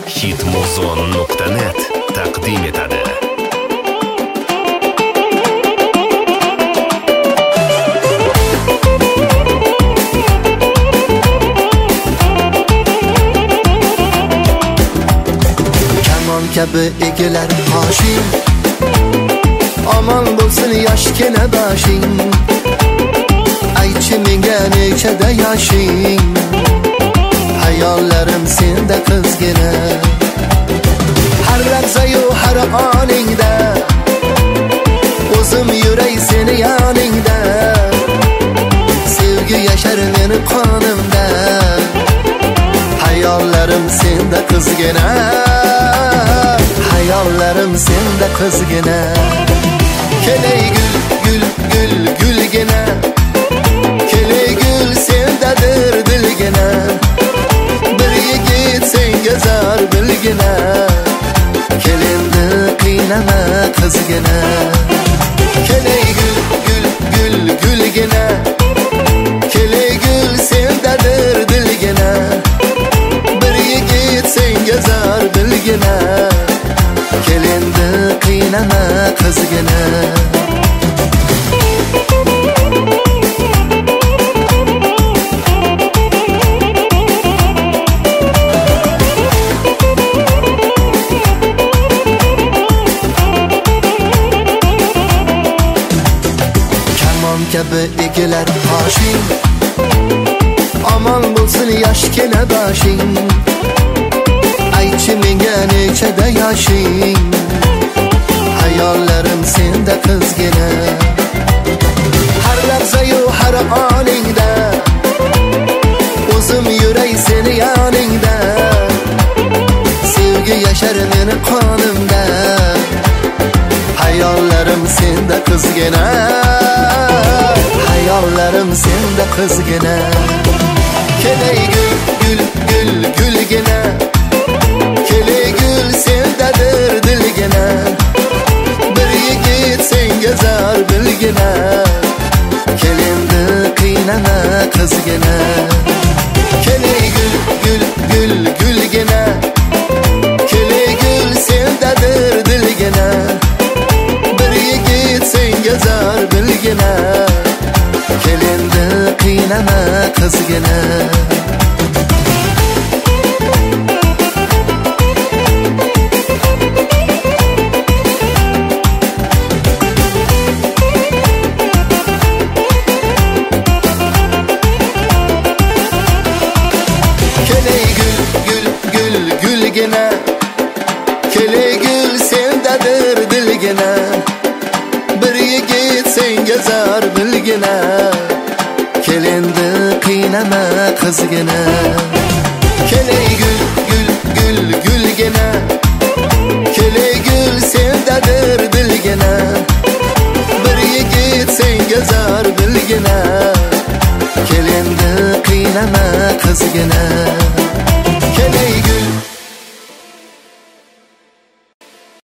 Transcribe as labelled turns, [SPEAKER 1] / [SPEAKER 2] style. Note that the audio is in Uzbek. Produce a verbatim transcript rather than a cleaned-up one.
[SPEAKER 1] hitmuzon nuqta net taqdim etadi.
[SPEAKER 2] Kamon kabi egilar qoshing, omon bo'lsin yoshgina boshing. Aytchi menga nechada yoshing, hayollarim senda qizgina. Har lahzayu har oningda o'zim yuray seni yoningda. Sevgi yashar meni qonimda, hayollarim senda qizgina. Hayollarim senda qizgina. Kelay gul gul gul gulgina, kelay gul sendadir dilgina. Bir yigit senga zor bilgina, kelindi qiynama qizgina. Kelay gul gul gul gulgina, kelay gul sendadir dilgina. Bir yigit senga zor bilgina, kelindi qiynama qizgina. Kabi egilar qoshing, omon bo'lsin yoshgina boshing. Aytchi menga nechada yoshing, hayollarim senda qizgina. Har lahzayu har oningda o'zim yuray seni yoningda. Sevgi yashar meni qonimda, hayollarim senda qizgina. Hayollarim senda qizgina. Kelay gul gul gul gulgina, kelay gul sendadir dilgina. Bir yigit senga zor bilgina, kelindi qiynama qizgina. Kelay gul gul gul gulgina, kelay gul sendadir dilgina. Bir yigit senga zor bilgina, kelindi qiynama qizgina. Kelay gul gul gul gulgina, kelay gul sendadir dilgina. Bir yigit senga zor bilgina, kelindi qiynama qizgina. Kelay gul gul gul gulgina, kelay gul sendadir dilgina. Bir yigit senga zor bilgina, kelindi qiynama qizgina.